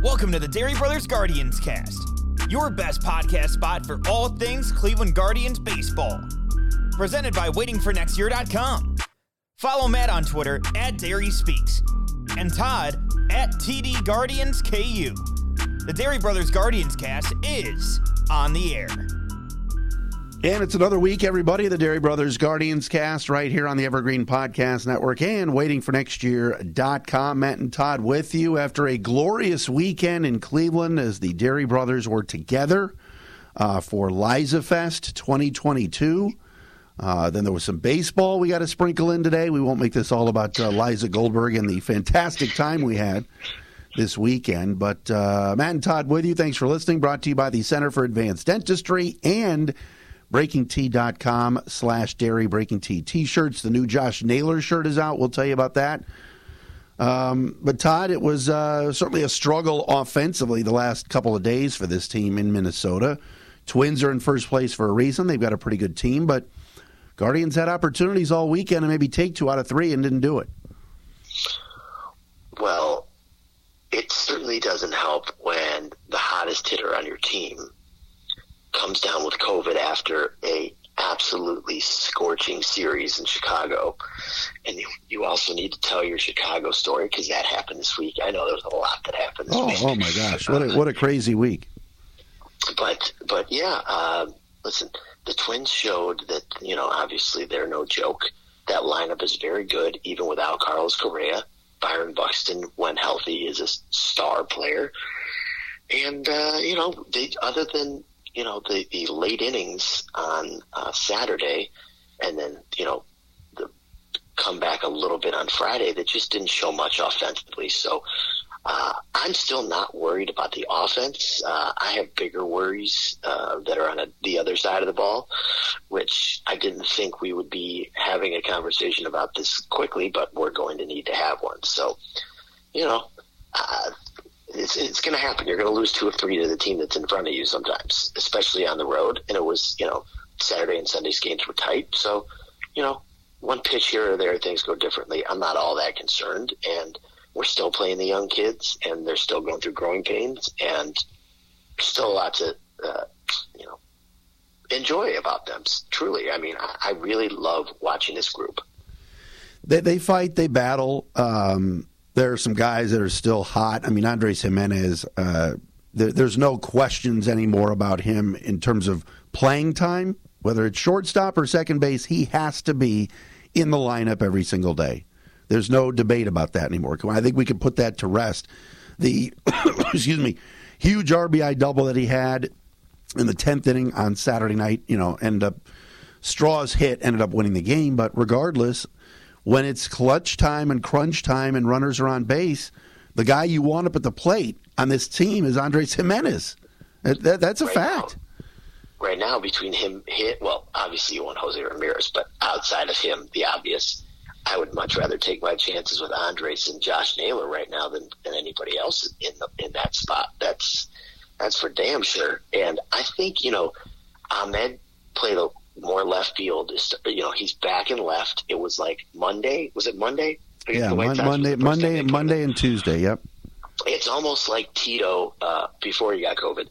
Welcome to the Dairy Brothers Guardians Cast, your best podcast spot for all things Cleveland Guardians baseball. Presented by waitingfornextyear.com. Follow Matt on Twitter at Dairy Speaks and Todd at TD Guardians KU. The Dairy Brothers Guardians Cast is on the air. And it's another week, everybody. The Dairy Brothers Guardians Cast right here on the Evergreen Podcast Network and waitingfornextyear.com. Matt and Todd with you after a glorious weekend in Cleveland as the Dairy Brothers were together for Liza Fest 2022. Then there was some baseball we got to sprinkle in today. We won't make this all about Liza Goldberg and the fantastic time we had this weekend. But Matt and Todd with you. Thanks for listening. Brought to you by the Center for Advanced Dentistry and BreakingT.com/Dairy Breaking Tea t-shirts. The new Josh Naylor shirt is out. We'll tell you about that. But Todd, it was certainly a struggle offensively the last couple of days for this team in Minnesota. Twins are in first place for a reason. They've got a pretty good team, but Guardians had opportunities all weekend to maybe take 2 out of 3 and didn't do it. Well, it certainly doesn't help when the hottest hitter on your team comes down with COVID after a absolutely scorching series in Chicago. And you also need to tell your Chicago story because that happened this week. I know there's a lot that happened this week. Oh my gosh, what a crazy week. But yeah, listen, the Twins showed that, obviously they're no joke. That lineup is very good, even without Carlos Correa. Byron Buxton, when healthy, is a star player. And, they, other than, the late innings on Saturday and then, the comeback a little bit on Friday, that just didn't show much offensively. So I'm still not worried about the offense. I have bigger worries that are on the other side of the ball, which I didn't think we would be having a conversation about this quickly, but we're going to need to have one. So, it's going to happen. You're going to lose 2 or 3 to the team that's in front of you sometimes, especially on the road. And it was, Saturday and Sunday's games were tight. So, one pitch here or there, things go differently. I'm not all that concerned. And we're still playing the young kids, and they're still going through growing pains. And there's still a lot to, enjoy about them, truly. I mean, I really love watching this group. They fight, they battle. There are some guys that are still hot. I mean, Andres Gimenez, there's no questions anymore about him in terms of playing time. Whether it's shortstop or second base, he has to be in the lineup every single day. There's no debate about that anymore. I think we can put that to rest. The huge RBI double that he had in the 10th inning on Saturday night, ended up winning the game. But regardless, when it's clutch time and crunch time and runners are on base, the guy you want up at the plate on this team is Andres Gimenez. That's a fact. Right now, between him, obviously you want Jose Ramirez, but outside of him, the obvious, I would much rather take my chances with Andres and Josh Naylor right now than anybody else in that spot. That's for damn sure. And I think, Ahmed played more left field. He's back in left. It was like Monday. Was it Monday? Yeah, Monday and Tuesday. Yep. It's almost like Tito before he got COVID.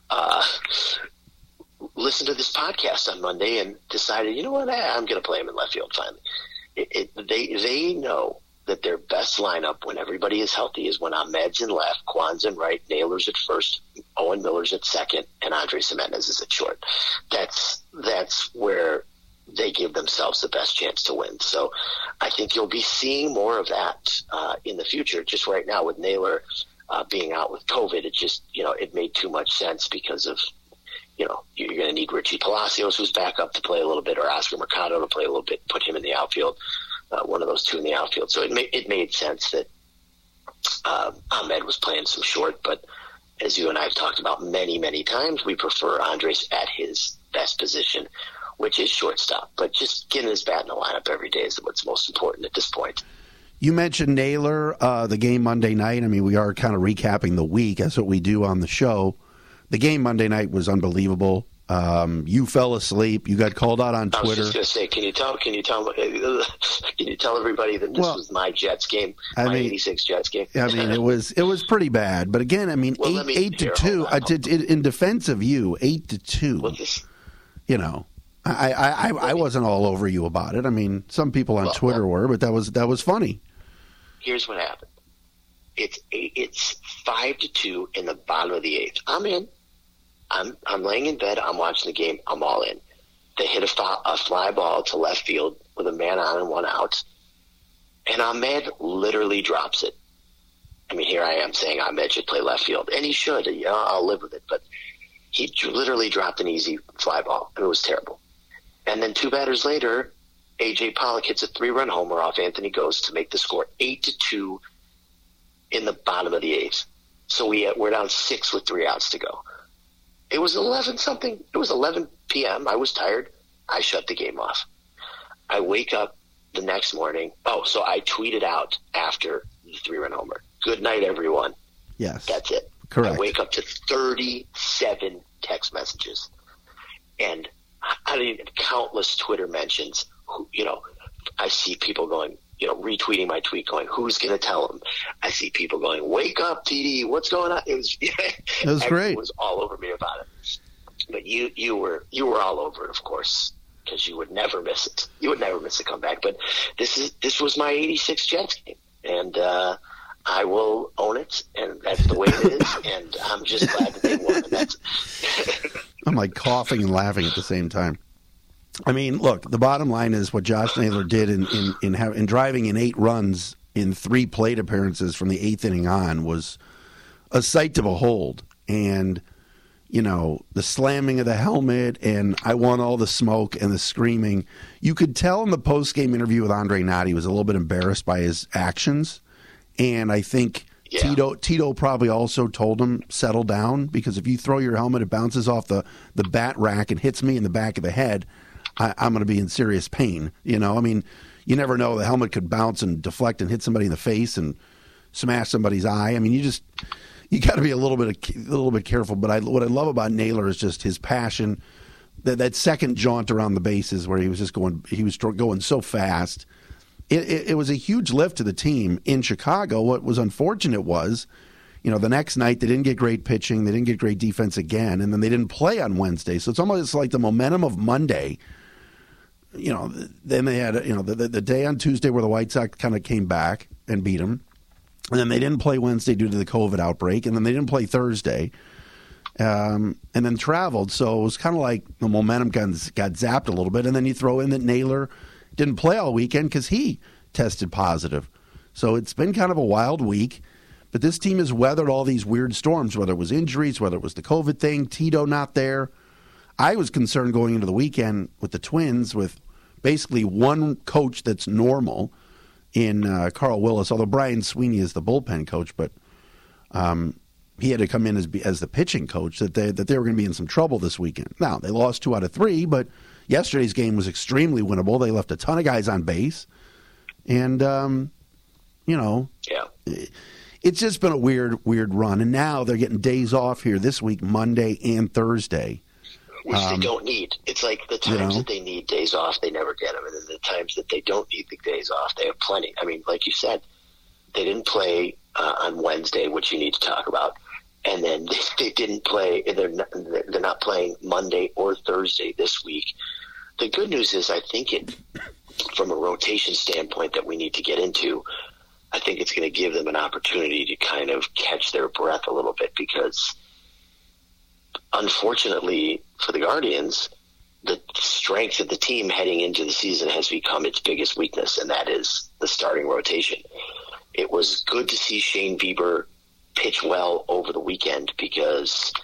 Listened to this podcast on Monday and decided, you know what? I'm going to play him in left field finally. They know that their best lineup when everybody is healthy is when Ahmed's in left, Kwan's in right, Naylor's at first, Owen Miller's at second, and Andres Gimenez is at short. That's where they give themselves the best chance to win. So I think you'll be seeing more of that in the future. Just right now with Naylor being out with COVID, it just, it made too much sense because of, you're going to need Richie Palacios, who's back up, to play a little bit, or Oscar Mercado to play a little bit, put him in the outfield, one of those 2 in the outfield. So it made sense that Ahmed was playing some short, but as you and I have talked about many, many times, we prefer Andres at his best position, which is shortstop. But just getting his bat in the lineup every day is what's most important at this point. You mentioned Naylor, the game Monday night. I mean, we are kind of recapping the week. That's what we do on the show. The game Monday night was unbelievable. You fell asleep. You got called out on Twitter. I was just going to say, can you tell everybody that this was my Jets game, my 86 Jets game? I mean, it was pretty bad. But again, I mean, 8-2. In defense of you, 8-2. You know, I wasn't all over you about it. I mean, some people on Twitter were, but that was funny. Here's what happened. It's 5-2 in the bottom of the 8th. I'm in. I'm laying in bed. I'm watching the game. I'm all in. They hit a fly ball to left field with a man on and one out. And Ahmed literally drops it. I mean, here I am saying Ahmed should play left field. And he should. You know, I'll live with it. But he literally dropped an easy fly ball. And it was terrible. And then 2 batters later, A.J. Pollock hits a 3-run homer off Anthony Ghost to make the score 8-2 in the bottom of the 8th. So we're down 6 with 3 outs to go. It was 11-something. It was 11 p.m. I was tired. I shut the game off. I wake up the next morning. So I tweeted out after the 3-run homer, "Good night, everyone." Yes. That's it. Correct. I wake up to 37 text messages. And I mean, countless Twitter mentions. You know, I see people going, you know, retweeting my tweet going, "Who's going to tell him?" I see people going, "Wake up, TD, what's going on?" It was great. It was all over me about it. But you were all over it, of course, because you would never miss it. You would never miss a comeback. But this was my 86 Jets game, and I will own it, and that's the way it is. And I'm just glad that they won. And I'm like coughing and laughing at the same time. I mean, look, the bottom line is what Josh Naylor did in driving in 8 runs in 3 plate appearances from the 8th inning on was a sight to behold. And, you know, the slamming of the helmet and "I want all the smoke" and the screaming. You could tell in the post-game interview with Andre Nadi he was a little bit embarrassed by his actions. And I think Tito probably also told him, settle down, because if you throw your helmet, it bounces off the bat rack and hits me in the back of the head. I'm going to be in serious pain. You know, I mean, you never know. The helmet could bounce and deflect and hit somebody in the face and smash somebody's eye. I mean, you got to be a little bit careful. But what I love about Naylor is just his passion. That second jaunt around the bases where he was going so fast. It was a huge lift to the team in Chicago. What was unfortunate was, you know, the next night they didn't get great pitching, they didn't get great defense again, and then they didn't play on Wednesday. So it's almost like the momentum of Monday. You know, then they had, you know, the day on Tuesday where the White Sox kind of came back and beat them. And then they didn't play Wednesday due to the COVID outbreak. And then they didn't play Thursday. And then traveled. So it was kind of like the momentum got zapped a little bit. And then you throw in that Naylor didn't play all weekend because he tested positive. So it's been kind of a wild week. But this team has weathered all these weird storms, whether it was injuries, whether it was the COVID thing, Tito not there. I was concerned going into the weekend with the Twins with basically one coach that's normal in Carl Willis, although Brian Sweeney is the bullpen coach, but he had to come in as the pitching coach, that they were going to be in some trouble this weekend. Now, they lost 2 out of 3, but yesterday's game was extremely winnable. They left a ton of guys on base. And, you know, it's just been a weird run. And now they're getting days off here this week, Monday and Thursday. Which they don't need. It's like the times that they need days off, they never get them. And then the times that they don't need the days off, they have plenty. I mean, like you said, they didn't play on Wednesday, which you need to talk about. And then they didn't play. They're not playing Monday or Thursday this week. The good news is I think from a rotation standpoint that we need to get into, I think it's going to give them an opportunity to kind of catch their breath a little bit, because unfortunately for the Guardians, the strength of the team heading into the season has become its biggest weakness, and that is the starting rotation. It was good to see Shane Bieber pitch well over the weekend, because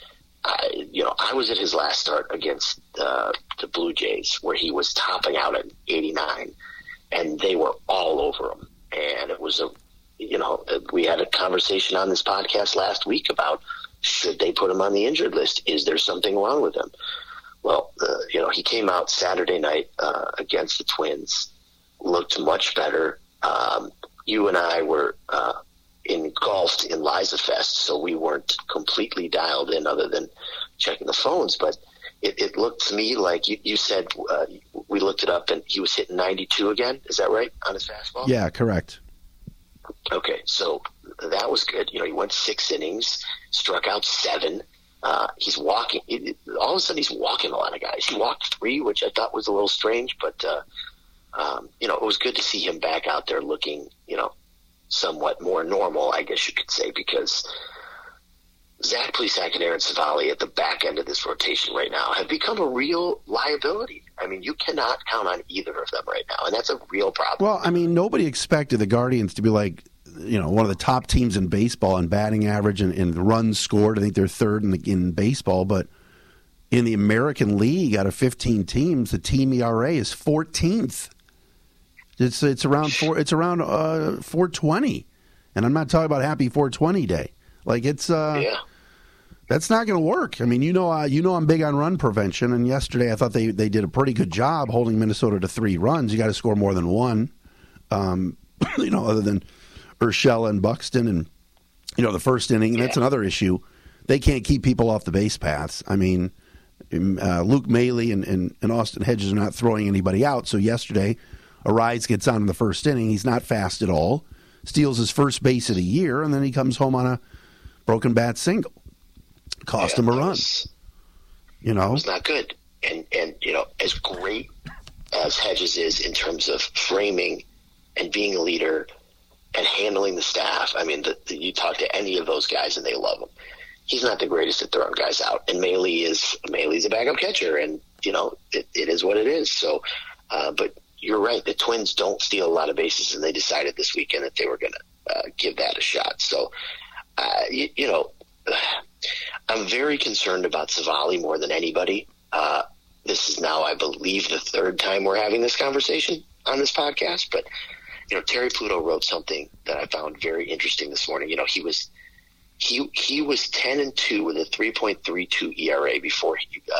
I was at his last start against the Blue Jays where he was topping out at 89, and they were all over him. And it was we had a conversation on this podcast last week about, should they put him on the injured list? Is there something wrong with him? Well, he came out Saturday night against the Twins, looked much better. You and I were engulfed in Liza Fest, so we weren't completely dialed in other than checking the phones. But it looked to me like you said, we looked it up, and he was hitting 92 again. Is that right, on his fastball? Yeah, correct. Okay, so that was good. He went 6 innings, struck out 7. He's walking. All of a sudden, he's walking a lot of guys. He walked 3, which I thought was a little strange, but it was good to see him back out there looking, somewhat more normal, I guess you could say, because Zach Plesac and Aaron Civale at the back end of this rotation right now have become a real liability. I mean, you cannot count on either of them right now, and that's a real problem. Well, I mean, nobody expected the Guardians to be like, one of the top teams in baseball in batting average and runs scored. I think they're third in baseball, but in the American League, out of 15 teams, the team ERA is 14th. It's around 420, and I'm not talking about Happy 420 Day. Like that's not going to work. I mean, I'm big on run prevention, and yesterday I thought they did a pretty good job holding Minnesota to 3 runs. You got to score more than 1, other than Urshela and Buxton, and the first inning. And that's another issue. They can't keep people off the base paths. I mean, Luke Maile and Austin Hedges are not throwing anybody out. So yesterday, Arise gets on in the first inning. He's not fast at all. Steals his first base of the year, and then he comes home on a broken bat single. Cost him a run. It was not good. And as great as Hedges is in terms of framing and being a leader and handling the staff, I mean, you talk to any of those guys and they love him. He's not the greatest at throwing guys out. And Maile's a backup catcher, and it is what it is. So, but you're right. The Twins don't steal a lot of bases, and they decided this weekend that they were going to give that a shot. So, I'm very concerned about Civale more than anybody. This is now, I believe, the 3rd time we're having this conversation on this podcast. But, Terry Pluto wrote something that I found very interesting this morning. He was 10-2 with a 3.32 ERA before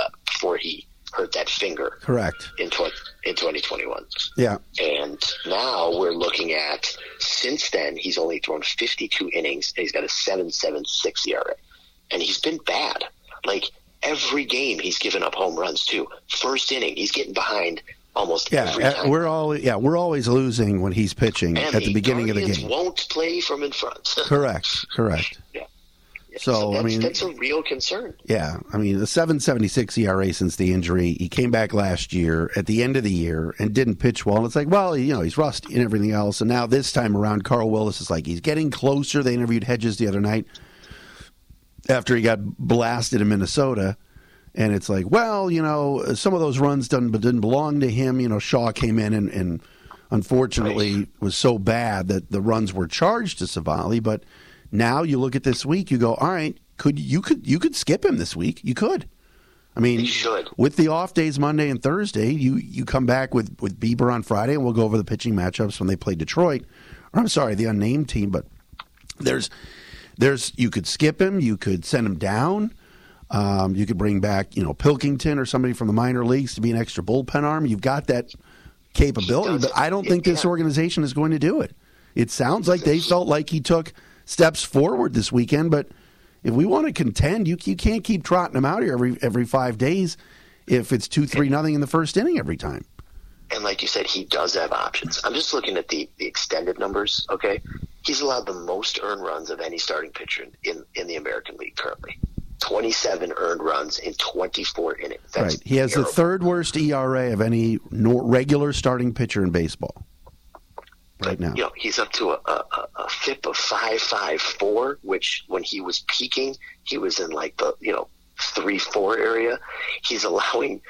he hurt that finger. Correct. In 2021. Yeah. And now we're looking at, since then, he's only thrown 52 innings, and he's got a 7.76 ERA. And he's been bad. Like, every game he's given up home runs, too. First inning, he's getting behind almost every time. We're always losing when he's pitching and at the beginning of the game. Won't play from in front. Correct. Yeah. So that's a real concern. Yeah, I mean, the 7.76 ERA since the injury. He came back last year at the end of the year and didn't pitch well. And it's like, well, he's rusty and everything else. And now this time around, Carl Willis is like, he's getting closer. They interviewed Hedges the other night after he got blasted in Minnesota. And it's like, well, some of those runs didn't belong to him. Shaw came in and unfortunately was so bad that the runs were charged to Civale. But now you look at this week, you go, all right, you could skip him this week. You could. I mean, with the off days Monday and Thursday, you come back with Bieber on Friday, and we'll go over the pitching matchups when they play Detroit. Or, I'm sorry, the unnamed team. But there's you could skip him, you could send him down. You could bring back, Pilkington or somebody from the minor leagues to be an extra bullpen arm. You've got that capability, but I don't think this organization is going to do it. It sounds like they felt like he took steps forward this weekend, but if we want to contend, you can't keep trotting him out here every 5 days if it's 2-3-0 in the first inning every time. And like you said, he does have options. I'm just looking at the extended numbers, okay? He's allowed the most earned runs of any starting pitcher in the American League currently. 27 earned runs in 24 innings. That's right. He has the 3rd worst ERA of any regular starting pitcher in baseball right now. He's up to a FIP of 5.54, which when he was peaking, he was in like the 3-4 area. He's allowing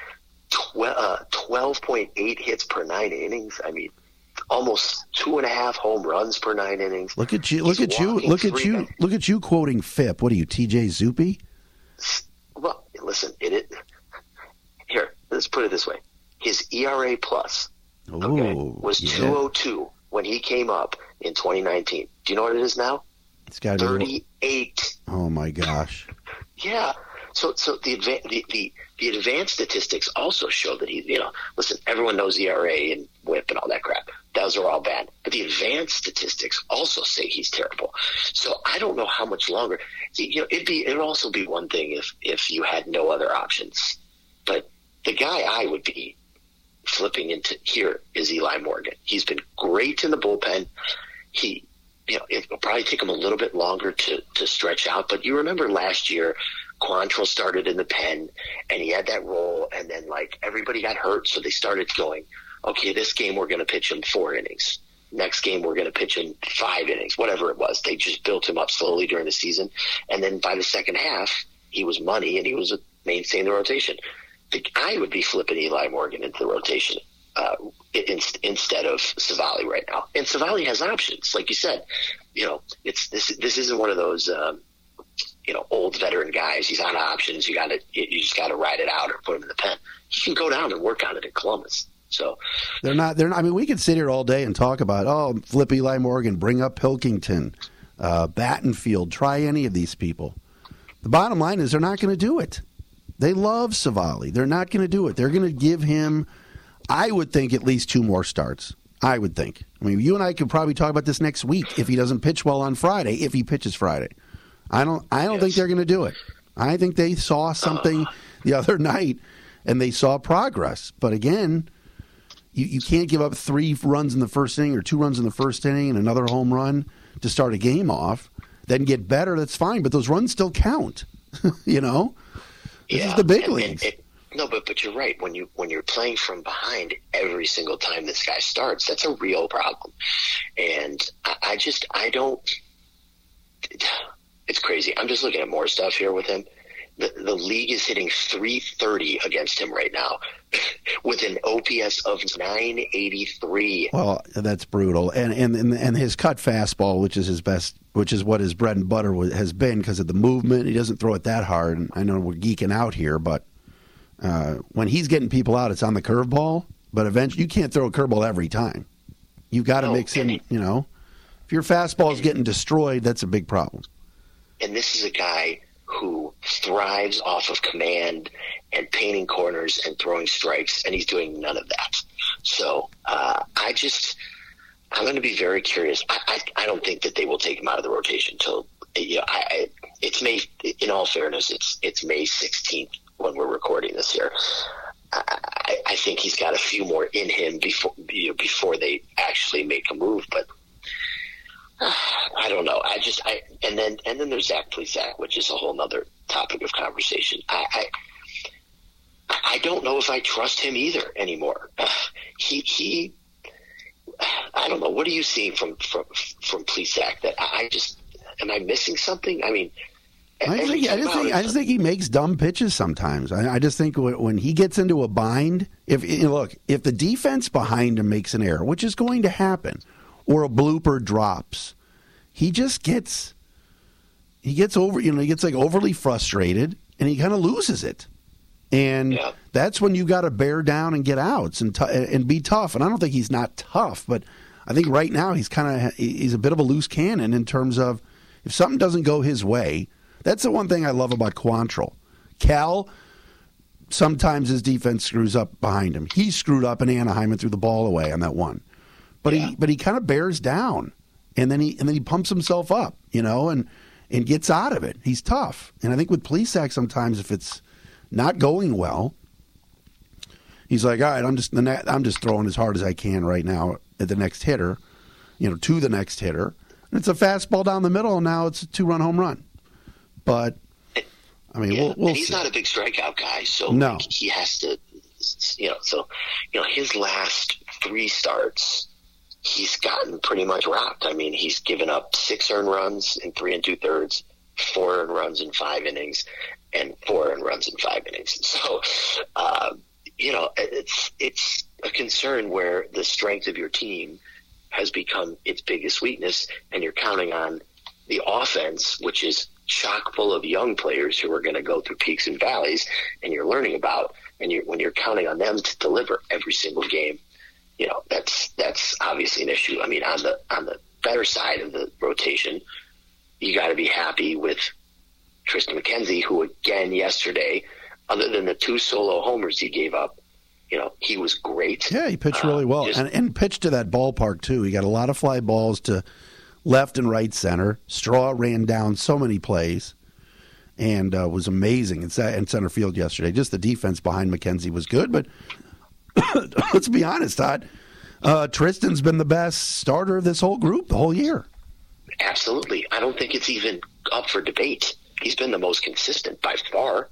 12.8 hits per 9 innings. I mean, almost 2.5 home runs per 9 innings. Look at you quoting FIP. What are you, TJ Zuppe? Well, listen, here, let's put it this way. His ERA plus was 2.02 when he came up in 2019. Do you know what it is now? It's got 38. Oh my gosh. Yeah. So the advanced statistics also show that he, listen, everyone knows ERA and WHIP and all that crap. Those are all bad. But the advanced statistics also say he's terrible. So I don't know how much longer. It'd also be one thing if you had no other options the guy I would be flipping into here is Eli Morgan. He's been great in the bullpen. It'll probably take him a little bit longer to stretch out, but you remember last year, Quantrill started in the pen, and he had that role, and then everybody got hurt, so they started going, okay, this game we're going to pitch him 4 innings. Next game we're going to pitch him 5 innings, whatever it was. They just built him up slowly during the season, and then by the second half, he was money, and he was a mainstay in the rotation. I would be flipping Eli Morgan into the rotation instead of Savali right now. And Savali has options, like you said. This isn't one of those old veteran guys. He's on options. You just got to ride it out or put him in the pen. He can go down and work on it in Columbus. So they're not. I mean, we could sit here all day and talk about flip Eli Morgan, bring up Pilkington, Battenfield, try any of these people. The bottom line is they're not going to do it. They love Savali. They're not going to do it. They're going to give him, I would think, at least 2 more starts. I would think. I mean, you and I could probably talk about this next week if he doesn't pitch well on Friday, if he pitches Friday. I don't think they're going to do it. I think they saw something the other night, and they saw progress. But again, you can't give up 3 runs in the first inning or 2 runs in the first inning and another home run to start a game off. Then get better, that's fine. But those runs still count, This is the big leagues. No, but you're right. When you're playing from behind every single time this guy starts, that's a real problem. And I don't. It's crazy. I'm just looking at more stuff here with him. The league is hitting .330 against him right now, with an OPS of 983. Well, that's brutal. And his cut fastball, which is his best, which is what his bread and butter has been because of the movement. He doesn't throw it that hard. And I know we're geeking out here, but when he's getting people out, it's on the curveball. But eventually, you can't throw a curveball every time. You've got to mix in. If your fastball is getting destroyed, that's a big problem. And this is a guy who thrives off of command and painting corners and throwing strikes, and he's doing none of that. So I'm going to be very curious. I don't think that they will take him out of the rotation until it's May. In all fairness, it's May 16th when we're recording this here. I think he's got a few more in him before they actually make a move, but. I don't know. And then there's Zach Plesac, which is a whole nother topic of conversation. I don't know if I trust him either anymore. I don't know. What are you seeing from Plesac that am I missing something? I mean, I just think he makes dumb pitches sometimes. I just think when he gets into a bind, if the defense behind him makes an error, which is going to happen, or a blooper drops, he just gets overly frustrated, and he kind of loses it. And that's when you got to bear down and get outs and be tough. And I don't think he's not tough, but I think right now he's a bit of a loose cannon in terms of if something doesn't go his way. That's the one thing I love about Quantrill. Cal, sometimes his defense screws up behind him. He screwed up in Anaheim and threw the ball away on that one. But he kind of bears down, and then he pumps himself up, and gets out of it. He's tough, and I think with Plesac sometimes if it's not going well, he's like, all right, I'm just throwing as hard as I can right now at the next hitter, to the next hitter. And it's a fastball down the middle, and now it's a 2-run home run. But I mean, we'll he's see. Not a big strikeout guy, so no. He has to, his last 3 starts. He's gotten pretty much rocked. I mean, he's given up 6 earned runs in 3 2/3, 4 earned runs in 5 innings, and 4 earned runs in 5 innings. So, it's a concern where the strength of your team has become its biggest weakness, and you're counting on the offense, which is chock full of young players who are going to go through peaks and valleys, and you're learning about, and when you're counting on them to deliver every single game. That's obviously an issue. I mean, on the better side of the rotation, you got to be happy with Tristan McKenzie, who again yesterday, other than the 2 solo homers he gave up, he was great. Yeah, he pitched really well, and pitched to that ballpark too. He got a lot of fly balls to left and right center. Straw ran down so many plays, and was amazing in center field yesterday. Just the defense behind McKenzie was good, but let's be honest, Todd. Tristan's been the best starter of this whole group the whole year. Absolutely. I don't think it's even up for debate. He's been the most consistent by far.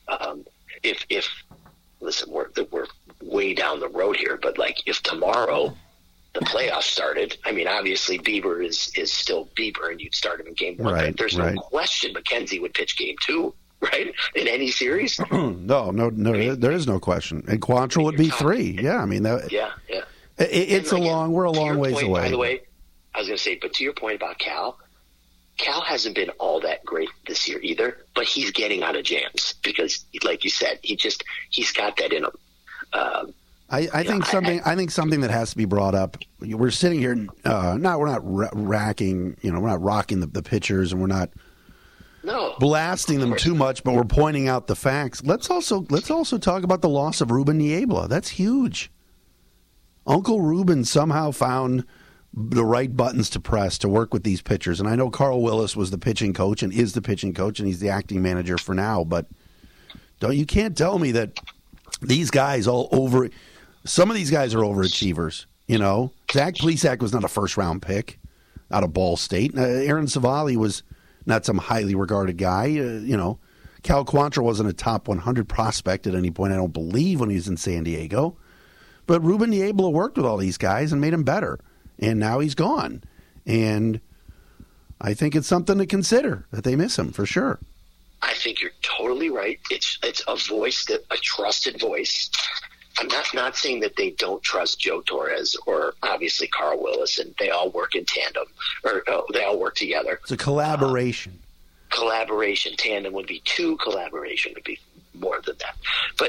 Listen, we're way down the road here, but like if tomorrow the playoffs started, I mean, obviously Bieber is still Bieber, and you'd start him in game one. Right, There's no question McKenzie would pitch game two, right? In any series. No, there is no question. And Quantrill would be 3. Yeah, I mean, yeah. We're a long ways away. By the way, I was going to say, but to your point about Cal hasn't been all that great this year either, but he's getting out of jams because, like you said, he's got that in him. I think something that has to be brought up. We're sitting here, we're not racking, we're not rocking the pitchers, and we're not blasting them too much, but we're pointing out the facts. Let's also talk about the loss of Ruben Niebla. That's huge. Uncle Ruben somehow found the right buttons to press to work with these pitchers. And I know Carl Willis was the pitching coach and is the pitching coach, and he's the acting manager for now. But you can't tell me that these guys some of these guys are overachievers. Zach Plesac was not a first-round pick out of Ball State. Aaron Savali was not some highly regarded guy. Cal Quantrill wasn't a top 100 prospect at any point, I don't believe, when he was in San Diego. But Ruben Niebla worked with all these guys and made them better. And now he's gone. And I think it's something to consider that they miss him for sure. I think you're totally right. It's a trusted voice. I'm not saying that they don't trust Joe Torres or obviously Carl Willis, and they all work in tandem, or they all work together. It's a collaboration. Tandem would be 2. Collaboration would be more than that.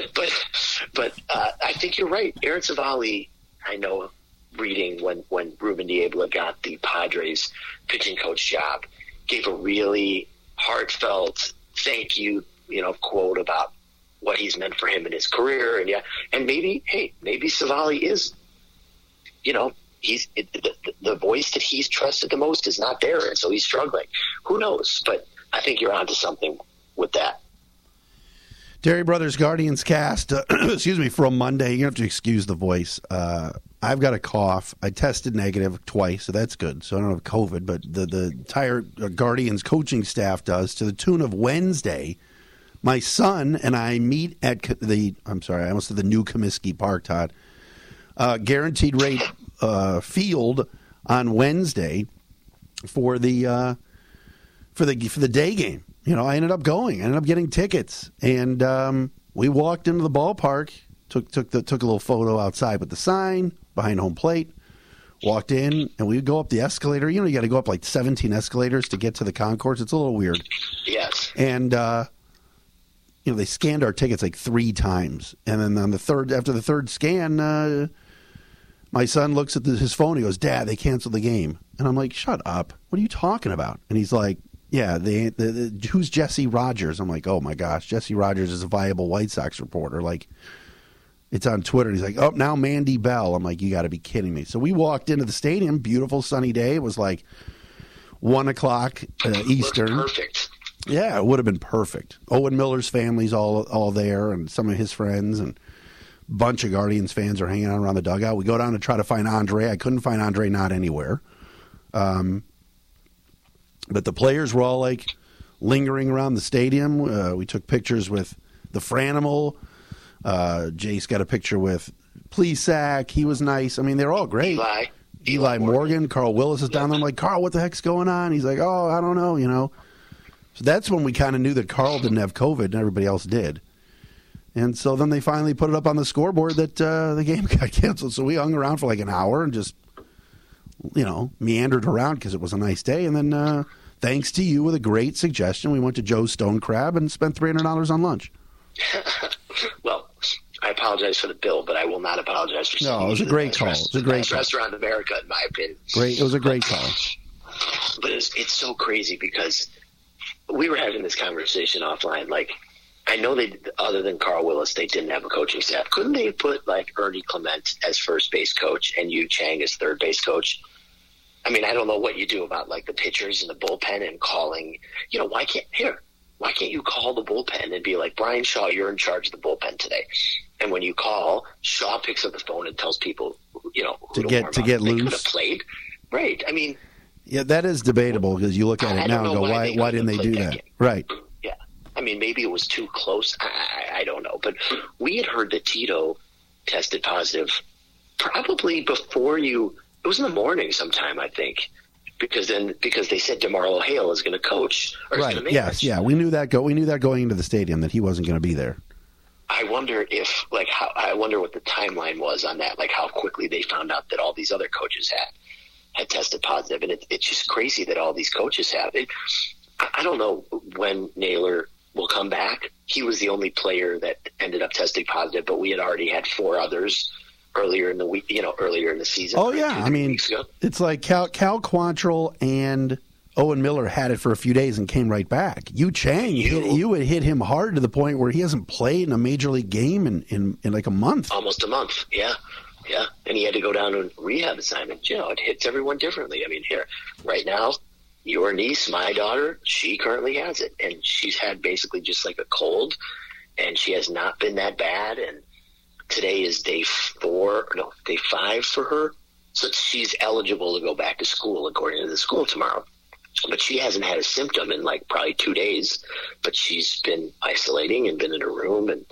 But I think you're right. Aaron Savali, I know, reading when Ruben Niebla got the Padres pitching coach job, gave a really heartfelt thank you, quote about what he's meant for him in his career. And maybe Savali is, he's the voice that he's trusted the most is not there, and so he's struggling. Who knows? But I think you're onto something with that. Dairy Brothers Guardians cast, from Monday. You have to excuse the voice. I've got a cough. I tested negative twice, so that's good. So I don't have COVID, but the entire Guardians coaching staff does, to the tune of Wednesday. My son and I meet at the new Comiskey Park, Todd, guaranteed rate field on Wednesday for the day game. I ended up going. I ended up getting tickets, and we walked into the ballpark. Took a little photo outside with the sign behind home plate. Walked in, and we would go up the escalator. You got to go up like 17 escalators to get to the concourse. It's a little weird. Yes. And they scanned our tickets like 3 times, and then after the third scan, my son looks at his phone. He goes, "Dad, they canceled the game." And I'm like, "Shut up! What are you talking about?" And he's like, "Yeah, who's Jesse Rogers?" I'm like, "Oh my gosh, Jesse Rogers is a viable White Sox reporter." Like, it's on Twitter. He's like, "Oh, now Mandy Bell." I'm like, "You got to be kidding me!" So we walked into the stadium. Beautiful sunny day. It was like 1:00 Eastern. Perfect. Yeah, it would have been perfect. Owen Miller's family's all there, and some of his friends, and a bunch of Guardians fans are hanging out around the dugout. We go down to try to find Andre. I couldn't find Andre, not anywhere. But the players were all like lingering around the stadium. We took pictures with the Franimal. Jace got a picture with Plesac. He was nice. I mean, they're all great. Eli Morgan. Carl Willis is down there. I'm like, "Carl, what the heck's going on?" He's like, "Oh, I don't know, So that's when we kind of knew that Carl didn't have COVID and everybody else did. And so then they finally put it up on the scoreboard that the game got canceled. So we hung around for like an hour and just, meandered around because it was a nice day. And then thanks to you with a great suggestion, we went to Joe's Stone Crab and spent $300 on lunch. Well, I apologize for the bill, but I will not apologize for No, it was a great call. It was a great best restaurant in America, in my opinion. Great. It was a great call. But it's so crazy because we were having this conversation offline. Like, I know other than Carl Willis, they didn't have a coaching staff. Couldn't they put like Ernie Clement as first base coach and Yu Chang as third base coach? I mean, I don't know what you do about like the pitchers and the bullpen and calling. Why can't why can't you call the bullpen and be like, Brian Shaw, you're in charge of the bullpen today. And when you call, Shaw picks up the phone and tells people, who to get loose. They could have played. Right. I mean, yeah, that is debatable because you look at it now and go, why didn't they do that? Game. Right. Yeah. I mean, maybe it was too close. I don't know. But we had heard that Tito tested positive probably before it was in the morning sometime, I think. Because they said DeMarlo Hale is going to coach or is going to manage. Yes, we knew that. We knew that going into the stadium that he wasn't going to be there. I wonder I wonder what the timeline was on that, like how quickly they found out that all these other coaches had tested positive, and it's just crazy that all these coaches have it. I don't know when Naylor will come back. He was the only player that ended up testing positive, but we had already had 4 others earlier in the week, earlier in the season. Oh yeah, I mean, it's like Cal Quantrill and Owen Miller had it for a few days and came right back. Yu Chang, you had hit him hard to the point where he hasn't played in a major league game in like a month. Almost a month, yeah. And he had to go down on a rehab assignment. It hits everyone differently. I mean, here, right now, your niece, my daughter, she currently has it. And she's had basically just like a cold, and she has not been that bad. And today is day 5 for her. So she's eligible to go back to school according to the school tomorrow. But she hasn't had a symptom in like probably 2 days. But she's been isolating and been in her room and,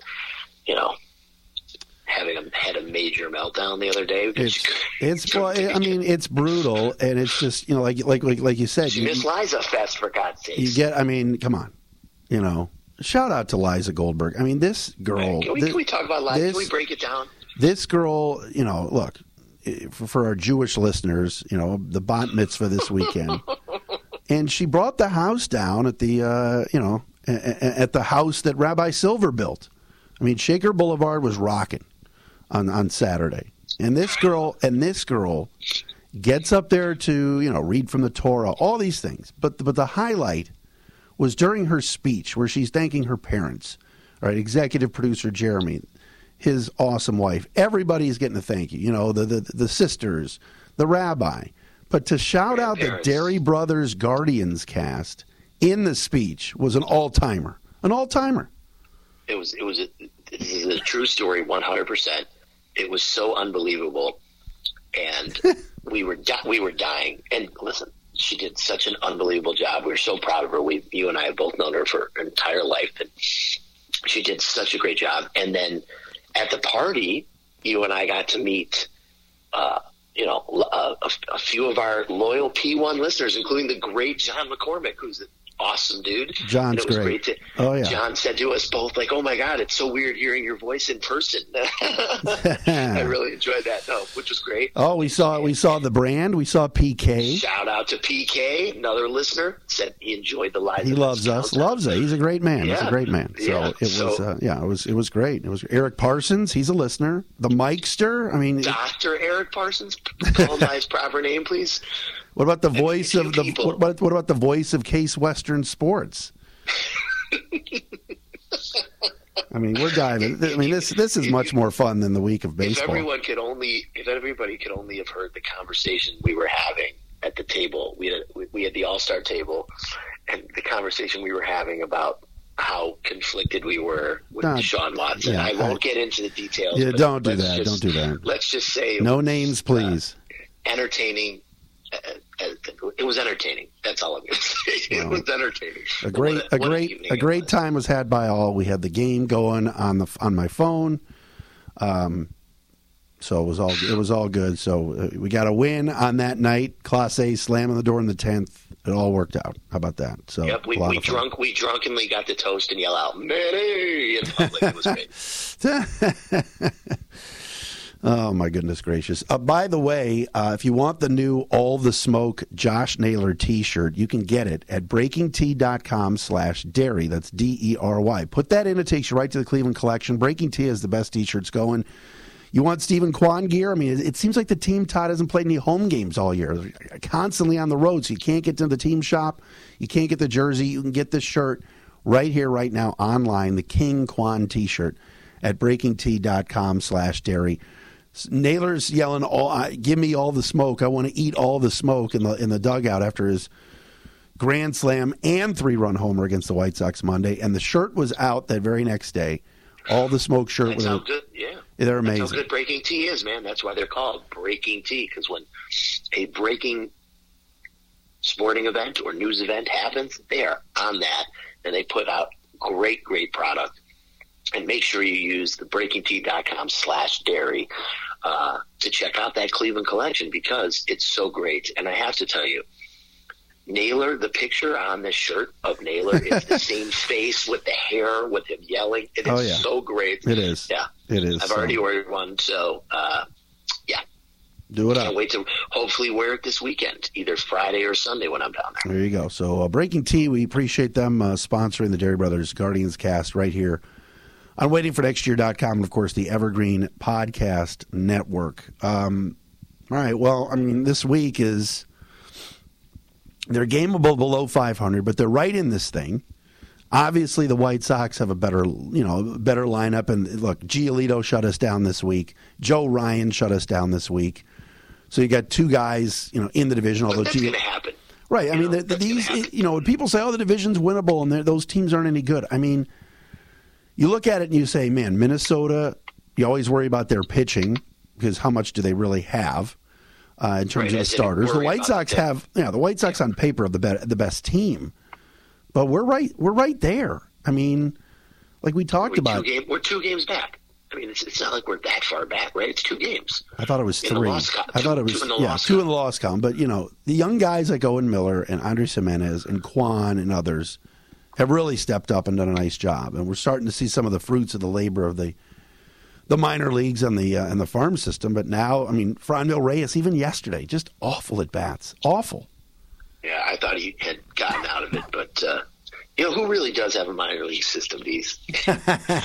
had a major meltdown the other day. It's brutal, and it's just like you said. She missed Liza Fest, for God's sake. Come on, shout out to Liza Goldberg. I mean, this girl. Can we talk about Liza? Can we break it down? This girl, look, for our Jewish listeners, the bat mitzvah this weekend, and she brought the house down at the at the house that Rabbi Silver built. I mean, Shaker Boulevard was rocking on Saturday. And this girl gets up there to, read from the Torah, all these things. But the highlight was during her speech where she's thanking her parents, right? Executive producer Jeremy, his awesome wife. Everybody's getting a thank you. The sisters, the rabbi. But to shout out the Dairy Brothers Guardians cast in the speech was an all-timer. An all-timer. This is a true story, 100%. It was so unbelievable, and we were dying. And listen, she did such an unbelievable job. We were so proud of her. You and I have both known her for her entire life, and she did such a great job. And then at the party, you and I got to meet, a few of our loyal P1 listeners, including the great John McCormick, who's an awesome dude. John's great. John said to us both, like, "Oh my God, it's so weird hearing your voice in person." I really enjoyed that, which was great. Oh, we saw the brand. We saw PK. Shout out to PK, another listener, said he enjoyed the live. He loves us. Loves it. He's a great man. Yeah. He's a great man. So it was great. It was Eric Parsons. He's a listener. The Mikester. I mean, Dr. Eric Parsons. Call him by his proper name, please. What about the voice of what about the voice of Case Western Sports? I mean, we're diving. I mean, this is much more fun than the week of baseball. If everybody could only have heard the conversation we were having at the table. We had the All-Star table, and the conversation we were having about how conflicted we were with Deshaun Watson. Yeah, I won't get into the details. Yeah, don't do that. Don't do that. Let's just say no names, please. Entertaining. It was entertaining. That's all I'm going to say. It was entertaining. A great time was had by all. We had the game going on my phone, so it was all good. So we got a win on that night. Class A slamming the door in the 10th. It all worked out. How about that? So yep, we drunkenly got to toast and yell out "Manny" in public. It was great. Oh, my goodness gracious. By the way, if you want the new All the Smoke Josh Naylor t-shirt, you can get it at breakingtea.com/Derry. That's DERY. Put that in. It takes you right to the Cleveland collection. Breaking Tea has the best t-shirts going. You want Stephen Kwan gear? I mean, it seems like the team, Todd, hasn't played any home games all year. They're constantly on the road, so you can't get to the team shop. You can't get the jersey. You can get this shirt right here, right now, online, the King Kwan t-shirt at breakingtea.com/Derry. Naylor's yelling, "Give me all the smoke! I want to eat all the smoke" in the dugout after his grand slam and 3-run homer against the White Sox Monday, and the shirt was out that very next day. All the smoke shirt. That's how good, yeah. They're amazing. That's how good Breaking Tea is, man. That's why they're called Breaking Tea, because when a breaking sporting event or news event happens, they are on that, and they put out great product. And make sure you use the BreakingTea.com/dairy to check out that Cleveland collection, because it's so great. And I have to tell you, Naylor, the picture on this shirt of Naylor is the same face with the hair, with him yelling. It is so great. It is. Yeah. It is. I've already ordered one, so yeah. Do it up. Can't wait to hopefully wear it this weekend, either Friday or Sunday when I'm down there. There you go. So Breaking Tea, we appreciate them sponsoring the Dairy Brothers Guardians cast right here on WaitingForNextYear.com, and, of course, the Evergreen Podcast Network. All right, well, I mean, this week is they're gameable below 500, but they're right in this thing. Obviously, the White Sox have a better lineup. And, look, Giolito shut us down this week. Joe Ryan shut us down this week. So you got two guys, in the division. But that's going to happen. Right. I mean, these, when people say, the division's winnable and those teams aren't any good, I mean, you look at it and you say, man, Minnesota, you always worry about their pitching because how much do they really have in terms of the starters? The White Sox the White Sox on paper are the best team, but we're right there. I mean, like we talked about, we're 2 games back. I mean, it's not like we're that far back, right? It's 2 games. I thought it was 3. I thought it was 2 in the loss column. 2 in the loss column. But the young guys like Owen Miller and Andres Jimenez and Kwan and others have really stepped up and done a nice job, and we're starting to see some of the fruits of the labor of the minor leagues and the farm system. But now, I mean, Franmil Reyes, even yesterday, just awful at bats, awful. Yeah, I thought he had gotten out of it, but who really does have a minor league system? These. Can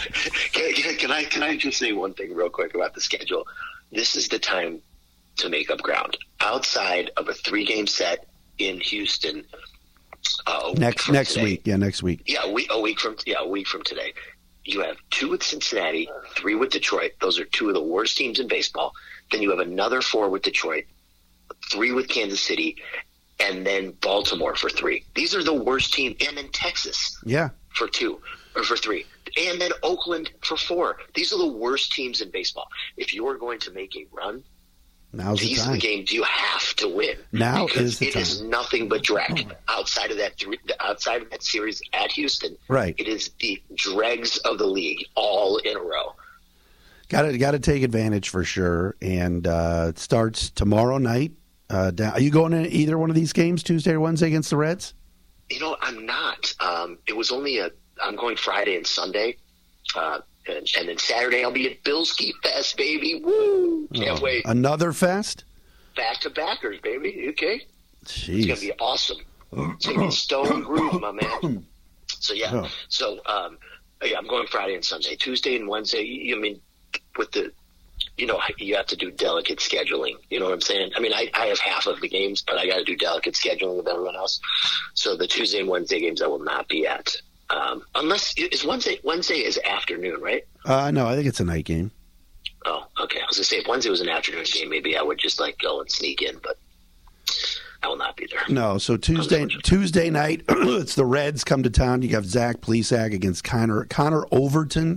I just say one thing real quick about the schedule? This is the time to make up ground outside of a 3-game set in Houston. Next week. Yeah, next week. Yeah, a week from today. You have 2 with Cincinnati, 3 with Detroit. Those are 2 of the worst teams in baseball. Then you have another 4 with Detroit, 3 with Kansas City, and then Baltimore for 3. These are the worst teams. And then Texas for 2 or for 3. And then Oakland for 4. These are the worst teams in baseball. If you are going to make a run, these are the games you have to win. Now because is the time. It is nothing but drag outside of that series at Houston. Right. It is the dregs of the league all in a row. Got to take advantage for sure. And it starts tomorrow night. Are you going to either one of these games, Tuesday or Wednesday, against the Reds? I'm not. It was only I'm going Friday and Sunday. And then Saturday I'll be at Bilski Fest, baby. Woo! Can't wait. Another fest? Back-to-backers, baby. Okay? Jeez. It's going to be awesome. It's going to be Stone Groove, my man. So, yeah. Oh. So, I'm going Friday and Sunday. Tuesday and Wednesday, with the, you have to do delicate scheduling. You know what I'm saying? I mean, I have half of the games, but I got to do delicate scheduling with everyone else. So the Tuesday and Wednesday games I will not be at. Unless is Wednesday is afternoon, right? No, I think it's a night game. Oh, okay. I was gonna say if Wednesday was an afternoon game, maybe I would just go and sneak in, but I will not be there. No, so Tuesday night, it's the Reds come to town. You have Zach Plesac against Connor Overton,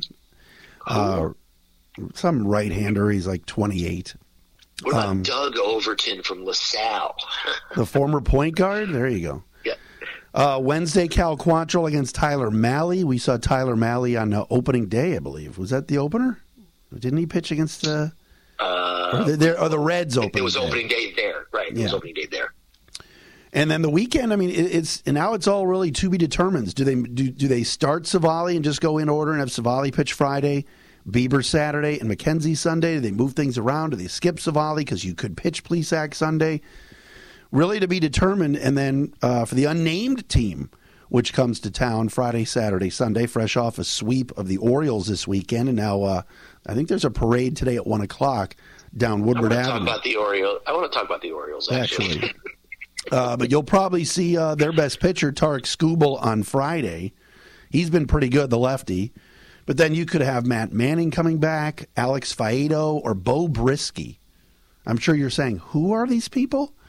some right-hander. He's like 28. What about Doug Overton from LaSalle? The former point guard. There you go. Wednesday, Cal Quantrill against Tyler Mahle. We saw Tyler Mahle on opening day, I believe. Was that the opener? Didn't he pitch against the Reds opening day? It was opening day there, right? It was opening day there. And then the weekend, I mean, now it's all really to be determined. Do they start Savali and just go in order and have Savali pitch Friday, Bieber Saturday, and McKenzie Sunday? Do they move things around? Do they skip Savali because you could pitch Plesac Sunday? Really to be determined. And then for the unnamed team, which comes to town Friday, Saturday, Sunday, fresh off a sweep of the Orioles this weekend. And now I think there's a parade today at 1 o'clock down Woodward Avenue. I want to talk about the Orioles, actually. But you'll probably see their best pitcher, Tarek Skubal, on Friday. He's been pretty good, the lefty. But then you could have Matt Manning coming back, Alex Faedo, or Bo Brisky. I'm sure you're saying, who are these people?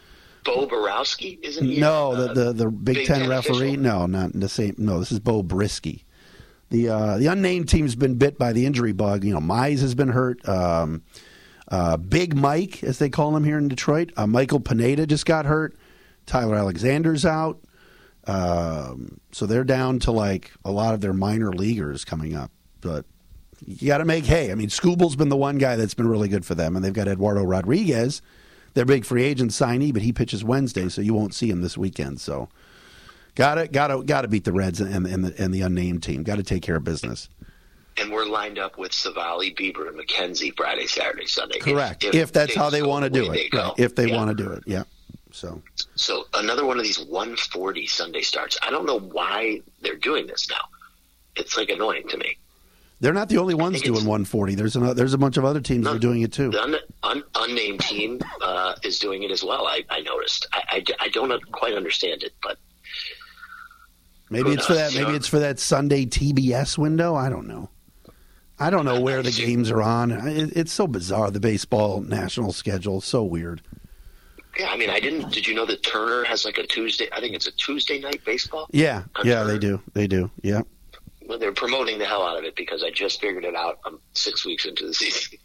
Bo Borowski, isn't he? No, the Big Ten referee. Official? No, not the same. No, this is Bo Brisky. The unnamed team's been bit by the injury bug. Mize has been hurt. Big Mike, as they call him here in Detroit. Michael Pineda just got hurt. Tyler Alexander's out. So they're down to like a lot of their minor leaguers coming up. But you got to make hay. I mean, Scooble's been the one guy that's been really good for them, and they've got Eduardo Rodriguez, their big free agent signee, but he pitches Wednesday, so you won't see him this weekend. So got to beat the Reds and the unnamed team. Got to take care of business. And we're lined up with Savali, Bieber, and McKenzie Friday, Saturday, Sunday. Correct. If that's how they want to do it. Right. If they want to do it, yeah. So another one of these 1:40 Sunday starts. I don't know why they're doing this now. It's like annoying to me. They're not the only ones doing 1:40. There's a bunch of other teams that are doing it too. The unnamed team is doing it as well. I noticed. I don't quite understand it, but maybe it's for that. Maybe it's for that Sunday TBS window. I don't know. I don't know where the games are on. It's so bizarre. The baseball national schedule, so weird. Yeah, I mean, did you know that Turner has like a Tuesday? I think it's a Tuesday night baseball. Yeah, Turner. They do. Yeah. Well, they're promoting the hell out of it because I just figured it out. I'm 6 weeks into the season.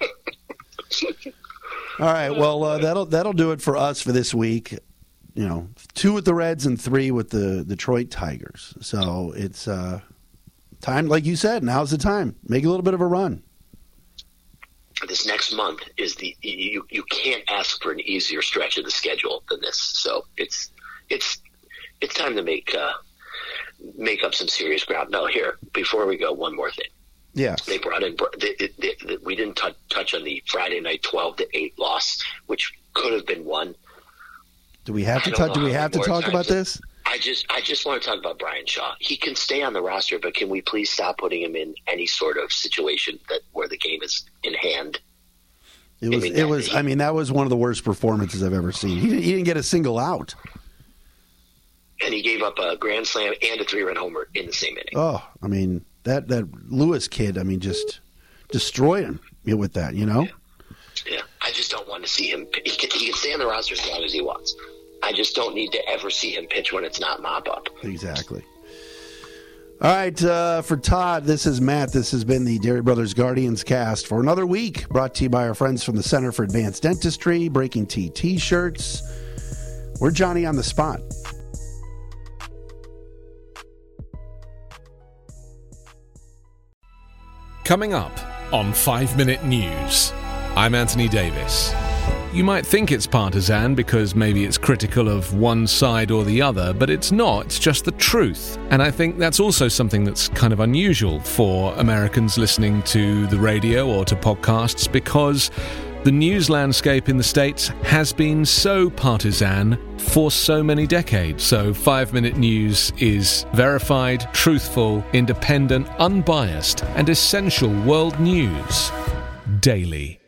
All right. Well, that'll do it for us for this week. 2 with the Reds and 3 with the Detroit Tigers. So it's time, like you said. Now's the time. Make a little bit of a run. This next month is you can't ask for an easier stretch of the schedule than this. So it's time to make up some serious ground. No, here, before we go, one more thing. Yeah, they brought in. We didn't touch on the Friday night 12-8 loss, which could have been won. Do we have to touch? Do we have to talk about this? I just want to talk about Brian Shaw. He can stay on the roster, but can we please stop putting him in any sort of situation where the game is in hand? That was one of the worst performances I've ever seen. He didn't get a single out. And he gave up a grand slam and a 3-run homer in the same inning. Oh, I mean, that Lewis kid, just destroyed him with that, Yeah. I just don't want to see him. He can stay on the roster as long as he wants. I just don't need to ever see him pitch when it's not mop-up. Exactly. All right, for Todd, this is Matt. This has been the Dairy Brothers Guardians cast for another week, brought to you by our friends from the Center for Advanced Dentistry, Breaking T T-shirts. We're Johnny on the Spot. Coming up on 5 Minute News, I'm Anthony Davis. You might think it's partisan because maybe it's critical of one side or the other, but it's not. It's just the truth. And I think that's also something that's kind of unusual for Americans listening to the radio or to podcasts, because the news landscape in the States has been so partisan for so many decades. So 5 Minute News is verified, truthful, independent, unbiased, and essential world news daily.